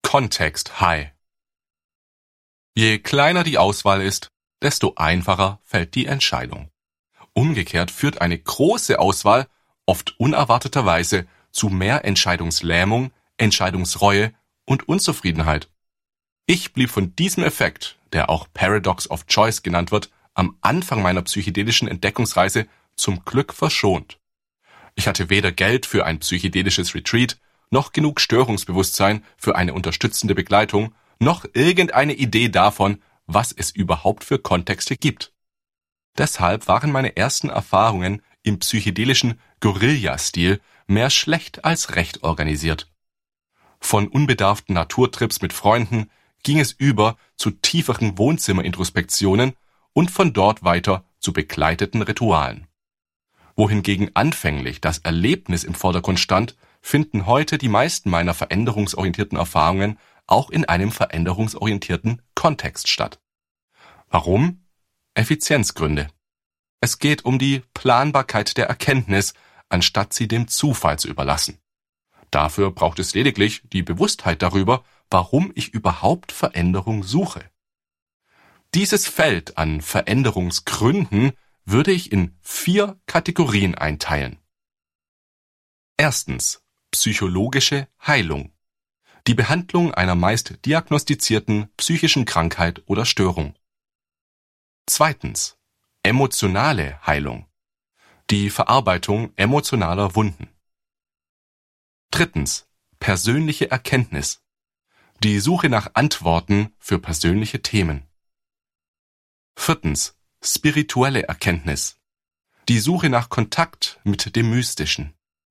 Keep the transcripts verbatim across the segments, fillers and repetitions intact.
Context High. Je kleiner die Auswahl ist, desto einfacher fällt die Entscheidung. Umgekehrt führt eine große Auswahl oft unerwarteterweise zu mehr Entscheidungslähmung, Entscheidungsreue und Unzufriedenheit. Ich blieb von diesem Effekt, der auch Paradox of Choice genannt wird, am Anfang meiner psychedelischen Entdeckungsreise zum Glück verschont. Ich hatte weder Geld für ein psychedelisches Retreat, noch genug Störungsbewusstsein für eine unterstützende Begleitung, noch irgendeine Idee davon, was es überhaupt für Kontexte gibt. Deshalb waren meine ersten Erfahrungen im psychedelischen Guerilla-Stil mehr schlecht als recht organisiert. Von unbedarften Naturtrips mit Freunden ging es über zu tieferen Wohnzimmerintrospektionen und von dort weiter zu begleiteten Ritualen. Wohingegen anfänglich das Erlebnis im Vordergrund stand, finden heute die meisten meiner veränderungsorientierten Erfahrungen auch in einem veränderungsorientierten Kontext statt. Warum? Effizienzgründe. Es geht um die Planbarkeit der Erkenntnis, anstatt sie dem Zufall zu überlassen. Dafür braucht es lediglich die Bewusstheit darüber, warum ich überhaupt Veränderung suche. Dieses Feld an Veränderungsgründen würde ich in vier Kategorien einteilen. Erstens: psychologische Heilung. Die Behandlung einer meist diagnostizierten psychischen Krankheit oder Störung. Zweitens: emotionale Heilung. Die Verarbeitung emotionaler Wunden. Drittens: persönliche Erkenntnis. Die Suche nach Antworten für persönliche Themen. Viertens: spirituelle Erkenntnis. Die Suche nach Kontakt mit dem Mystischen.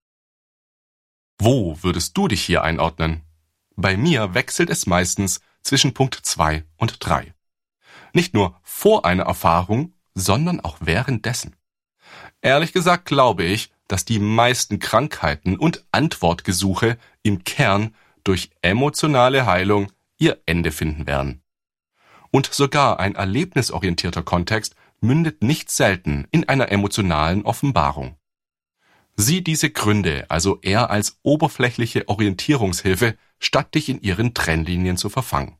Wo würdest du dich hier einordnen? Bei mir wechselt es meistens zwischen Punkt zwei und drei. Nicht nur vor einer Erfahrung, sondern auch währenddessen. Ehrlich gesagt glaube ich, dass die meisten Krankheiten und Antwortgesuche im Kern durch emotionale Heilung ihr Ende finden werden. Und sogar ein erlebnisorientierter Kontext mündet nicht selten in einer emotionalen Offenbarung. Sieh diese Gründe also eher als oberflächliche Orientierungshilfe, statt dich in ihren Trennlinien zu verfangen.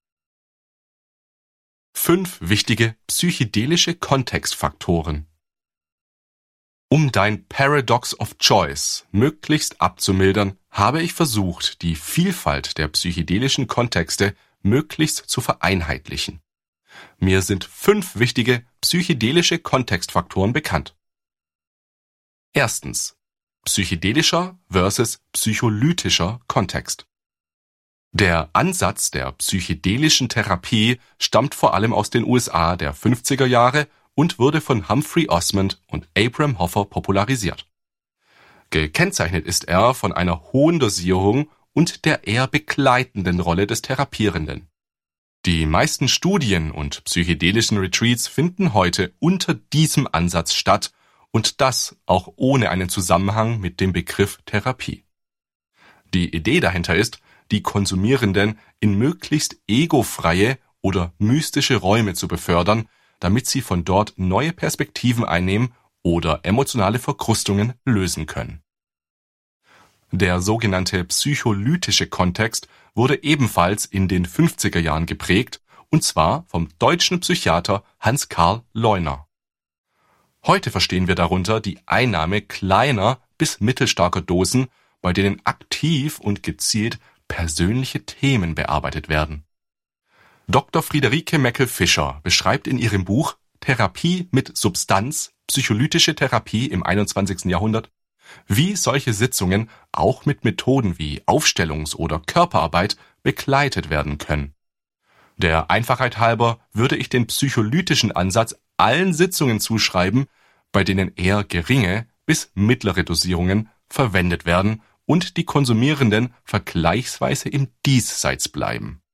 Fünf wichtige psychedelische Kontextfaktoren. Um dein Paradox of Choice möglichst abzumildern, habe ich versucht, die Vielfalt der psychedelischen Kontexte möglichst zu vereinheitlichen. Mir sind fünf wichtige psychedelische Kontextfaktoren bekannt. Erstens: psychedelischer versus psycholytischer Kontext. Der Ansatz der psychedelischen Therapie stammt vor allem aus den U S A der fünfziger Jahre und wurde von Humphrey Osmond und Abram Hoffer popularisiert. Gekennzeichnet ist er von einer hohen Dosierung und der eher begleitenden Rolle des Therapierenden. Die meisten Studien und psychedelischen Retreats finden heute unter diesem Ansatz statt und das auch ohne einen Zusammenhang mit dem Begriff Therapie. Die Idee dahinter ist, die Konsumierenden in möglichst egofreie oder mystische Räume zu befördern, damit sie von dort neue Perspektiven einnehmen oder emotionale Verkrustungen lösen können. Der sogenannte psycholytische Kontext wurde ebenfalls in den fünfziger Jahren geprägt, und zwar vom deutschen Psychiater Hans Karl Leuner. Heute verstehen wir darunter die Einnahme kleiner bis mittelstarker Dosen, bei denen aktiv und gezielt persönliche Themen bearbeitet werden. Doktor Friederike Meckel-Fischer beschreibt in ihrem Buch Therapie mit Substanz, psycholytische Therapie im einundzwanzigsten Jahrhundert, wie solche Sitzungen auch mit Methoden wie Aufstellungs- oder Körperarbeit begleitet werden können. Der Einfachheit halber würde ich den psycholytischen Ansatz allen Sitzungen zuschreiben, bei denen eher geringe bis mittlere Dosierungen verwendet werden und die Konsumierenden vergleichsweise im Diesseits bleiben.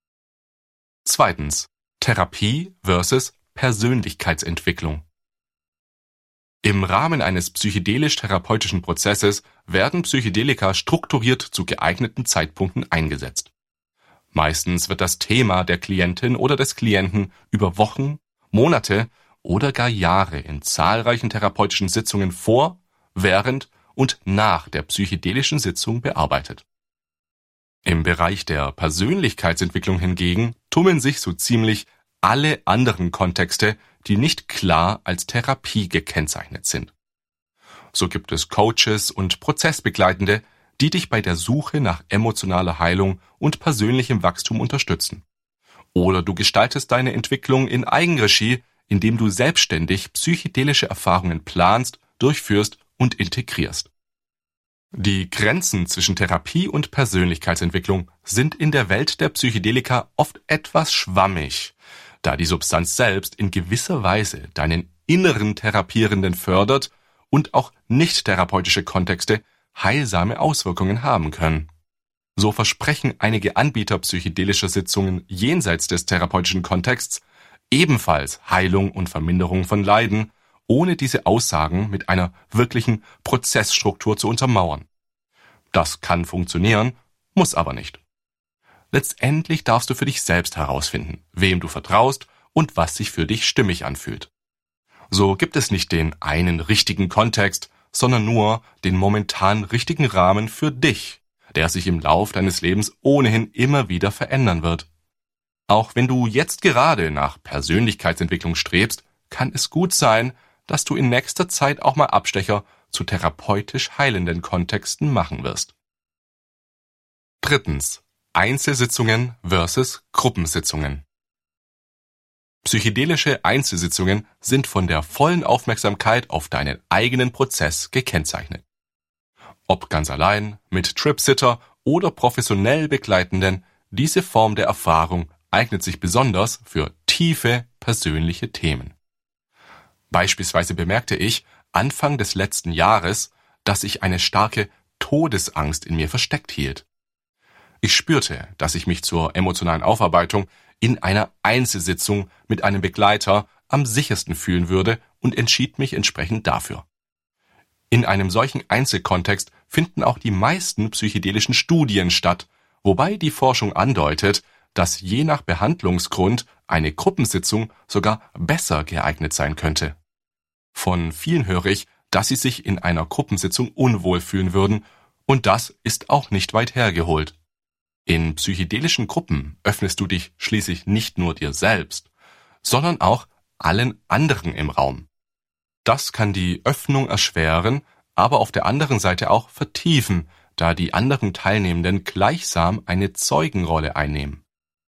Zweitens: Therapie versus Persönlichkeitsentwicklung. Im Rahmen eines psychedelisch-therapeutischen Prozesses werden Psychedelika strukturiert zu geeigneten Zeitpunkten eingesetzt. Meistens wird das Thema der Klientin oder des Klienten über Wochen, Monate oder gar Jahre in zahlreichen therapeutischen Sitzungen vor, während und nach der psychedelischen Sitzung bearbeitet. Im Bereich der Persönlichkeitsentwicklung hingegen tummeln sich so ziemlich alle anderen Kontexte, die nicht klar als Therapie gekennzeichnet sind. So gibt es Coaches und Prozessbegleitende, die dich bei der Suche nach emotionaler Heilung und persönlichem Wachstum unterstützen. Oder du gestaltest deine Entwicklung in Eigenregie, indem du selbstständig psychedelische Erfahrungen planst, durchführst und integrierst. Die Grenzen zwischen Therapie und Persönlichkeitsentwicklung sind in der Welt der Psychedelika oft etwas schwammig, da die Substanz selbst in gewisser Weise deinen inneren Therapierenden fördert und auch nicht-therapeutische Kontexte heilsame Auswirkungen haben können. So versprechen einige Anbieter psychedelischer Sitzungen jenseits des therapeutischen Kontexts ebenfalls Heilung und Verminderung von Leiden, ohne diese Aussagen mit einer wirklichen Prozessstruktur zu untermauern. Das kann funktionieren, muss aber nicht. Letztendlich darfst du für dich selbst herausfinden, wem du vertraust und was sich für dich stimmig anfühlt. So gibt es nicht den einen richtigen Kontext, sondern nur den momentan richtigen Rahmen für dich, der sich im Lauf deines Lebens ohnehin immer wieder verändern wird. Auch wenn du jetzt gerade nach Persönlichkeitsentwicklung strebst, kann es gut sein, dass du in nächster Zeit auch mal Abstecher zu therapeutisch heilenden Kontexten machen wirst. Drittens. Einzelsitzungen versus Gruppensitzungen. Psychedelische Einzelsitzungen sind von der vollen Aufmerksamkeit auf deinen eigenen Prozess gekennzeichnet. Ob ganz allein, mit Tripsitter oder professionell Begleitenden, diese Form der Erfahrung eignet sich besonders für tiefe persönliche Themen. Beispielsweise bemerkte ich Anfang des letzten Jahres, dass ich eine starke Todesangst in mir versteckt hielt. Ich spürte, dass ich mich zur emotionalen Aufarbeitung in einer Einzelsitzung mit einem Begleiter am sichersten fühlen würde und entschied mich entsprechend dafür. In einem solchen Einzelkontext finden auch die meisten psychedelischen Studien statt, wobei die Forschung andeutet, dass je nach Behandlungsgrund eine Gruppensitzung sogar besser geeignet sein könnte. Von vielen höre ich, dass sie sich in einer Gruppensitzung unwohl fühlen würden, und das ist auch nicht weit hergeholt. In psychedelischen Gruppen öffnest du dich schließlich nicht nur dir selbst, sondern auch allen anderen im Raum. Das kann die Öffnung erschweren, aber auf der anderen Seite auch vertiefen, da die anderen Teilnehmenden gleichsam eine Zeugenrolle einnehmen.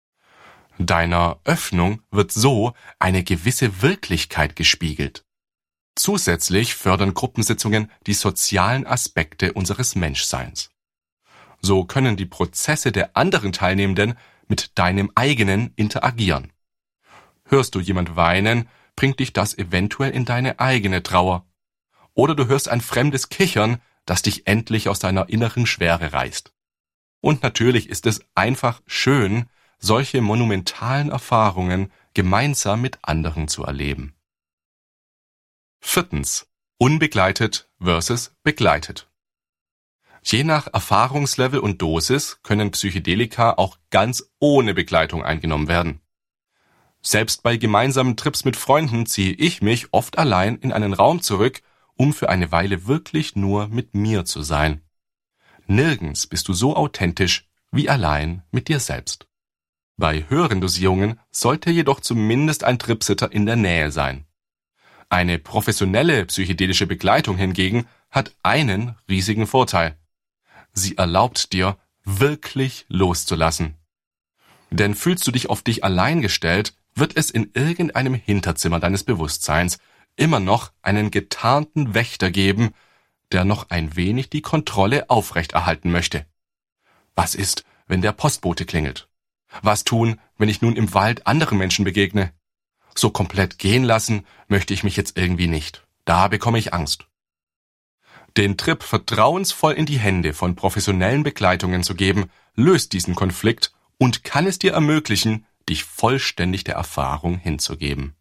Deiner Öffnung wird so eine gewisse Wirklichkeit gespiegelt. Zusätzlich fördern Gruppensitzungen die sozialen Aspekte unseres Menschseins. So können die Prozesse der anderen Teilnehmenden mit deinem eigenen interagieren. Hörst du jemand weinen, bringt dich das eventuell in deine eigene Trauer. Oder du hörst ein fremdes Kichern, das dich endlich aus deiner inneren Schwere reißt. Und natürlich ist es einfach schön, solche monumentalen Erfahrungen gemeinsam mit anderen zu erleben. Viertens. Unbegleitet versus begleitet. Je nach Erfahrungslevel und Dosis können Psychedelika auch ganz ohne Begleitung eingenommen werden. Selbst bei gemeinsamen Trips mit Freunden ziehe ich mich oft allein in einen Raum zurück, um für eine Weile wirklich nur mit mir zu sein. Nirgends bist du so authentisch wie allein mit dir selbst. Bei höheren Dosierungen sollte jedoch zumindest ein Tripsitter in der Nähe sein. Eine professionelle psychedelische Begleitung hingegen hat einen riesigen Vorteil. Sie erlaubt dir, wirklich loszulassen. Denn fühlst du dich auf dich allein gestellt, wird es in irgendeinem Hinterzimmer deines Bewusstseins immer noch einen getarnten Wächter geben, der noch ein wenig die Kontrolle aufrechterhalten möchte. Was ist, wenn der Postbote klingelt? Was tun, wenn ich nun im Wald anderen Menschen begegne? So komplett gehen lassen möchte ich mich jetzt irgendwie nicht. Da bekomme ich Angst. Den Trip vertrauensvoll in die Hände von professionellen Begleitungen zu geben, löst diesen Konflikt und kann es dir ermöglichen, dich vollständig der Erfahrung hinzugeben.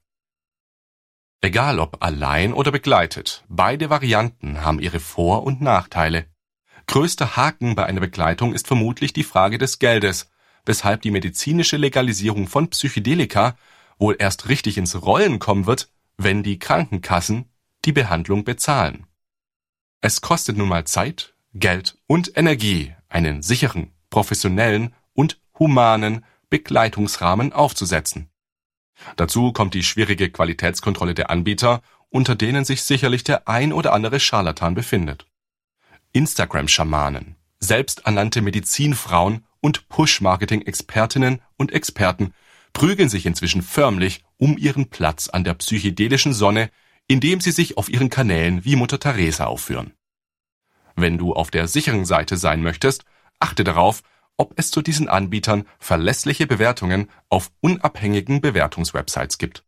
Egal ob allein oder begleitet, beide Varianten haben ihre Vor- und Nachteile. Größter Haken bei einer Begleitung ist vermutlich die Frage des Geldes, weshalb die medizinische Legalisierung von Psychedelika wohl erst richtig ins Rollen kommen wird, wenn die Krankenkassen die Behandlung bezahlen. Es kostet nun mal Zeit, Geld und Energie, einen sicheren, professionellen und humanen Begleitungsrahmen aufzusetzen. Dazu kommt die schwierige Qualitätskontrolle der Anbieter, unter denen sich sicherlich der ein oder andere Scharlatan befindet. Instagram-Schamanen, selbsternannte Medizinfrauen und Push-Marketing-Expertinnen und Experten prügeln sich inzwischen förmlich um ihren Platz an der psychedelischen Sonne, indem sie sich auf ihren Kanälen wie Mutter Teresa aufführen. Wenn du auf der sicheren Seite sein möchtest, achte darauf, ob es zu diesen Anbietern verlässliche Bewertungen auf unabhängigen Bewertungswebsites gibt.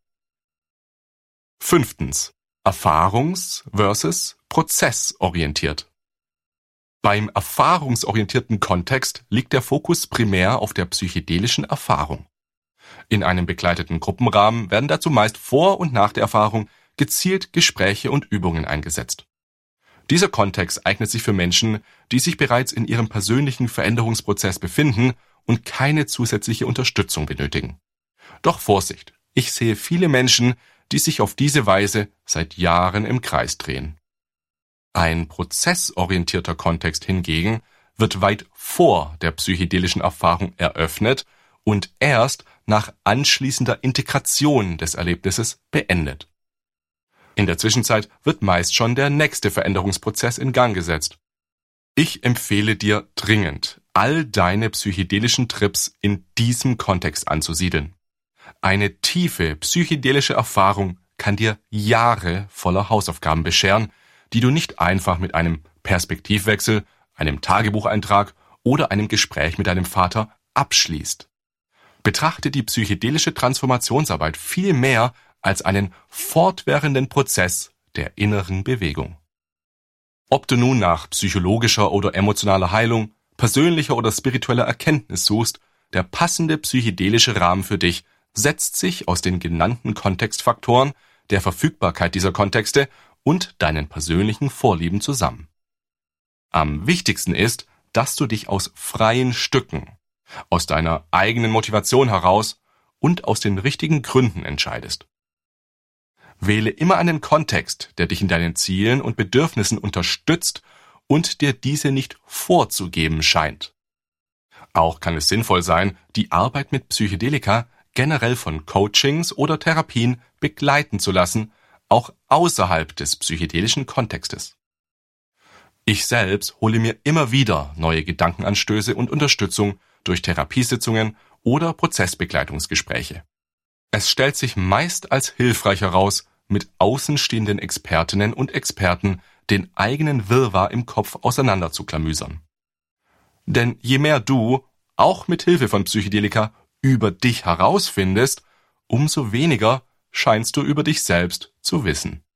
Fünftens. Erfahrungs- versus prozessorientiert. Beim erfahrungsorientierten Kontext liegt der Fokus primär auf der psychedelischen Erfahrung. In einem begleiteten Gruppenrahmen werden dazu meist vor und nach der Erfahrung gezielt Gespräche und Übungen eingesetzt. Dieser Kontext eignet sich für Menschen, die sich bereits in ihrem persönlichen Veränderungsprozess befinden und keine zusätzliche Unterstützung benötigen. Doch Vorsicht, ich sehe viele Menschen, die sich auf diese Weise seit Jahren im Kreis drehen. Ein prozessorientierter Kontext hingegen wird weit vor der psychedelischen Erfahrung eröffnet und erst nach anschließender Integration des Erlebnisses beendet. In der Zwischenzeit wird meist schon der nächste Veränderungsprozess in Gang gesetzt. Ich empfehle dir dringend, all deine psychedelischen Trips in diesem Kontext anzusiedeln. Eine tiefe psychedelische Erfahrung kann dir Jahre voller Hausaufgaben bescheren, die du nicht einfach mit einem Perspektivwechsel, einem Tagebucheintrag oder einem Gespräch mit deinem Vater abschließt. Betrachte die psychedelische Transformationsarbeit viel mehr als einen fortwährenden Prozess der inneren Bewegung. Ob du nun nach psychologischer oder emotionaler Heilung, persönlicher oder spiritueller Erkenntnis suchst, der passende psychedelische Rahmen für dich setzt sich aus den genannten Kontextfaktoren, der Verfügbarkeit dieser Kontexte und deinen persönlichen Vorlieben zusammen. Am wichtigsten ist, dass du dich aus freien Stücken, aus deiner eigenen Motivation heraus und aus den richtigen Gründen entscheidest. Wähle immer einen Kontext, der dich in deinen Zielen und Bedürfnissen unterstützt und dir diese nicht vorzugeben scheint. Auch kann es sinnvoll sein, die Arbeit mit Psychedelika generell von Coachings oder Therapien begleiten zu lassen, auch außerhalb des psychedelischen Kontextes. Ich selbst hole mir immer wieder neue Gedankenanstöße und Unterstützung durch Therapiesitzungen oder Prozessbegleitungsgespräche. Es stellt sich meist als hilfreich heraus, mit außenstehenden Expertinnen und Experten den eigenen Wirrwarr im Kopf auseinanderzuklamüsern. Denn je mehr du, auch mit Hilfe von Psychedelika, über dich herausfindest, umso weniger scheinst du über dich selbst zu wissen.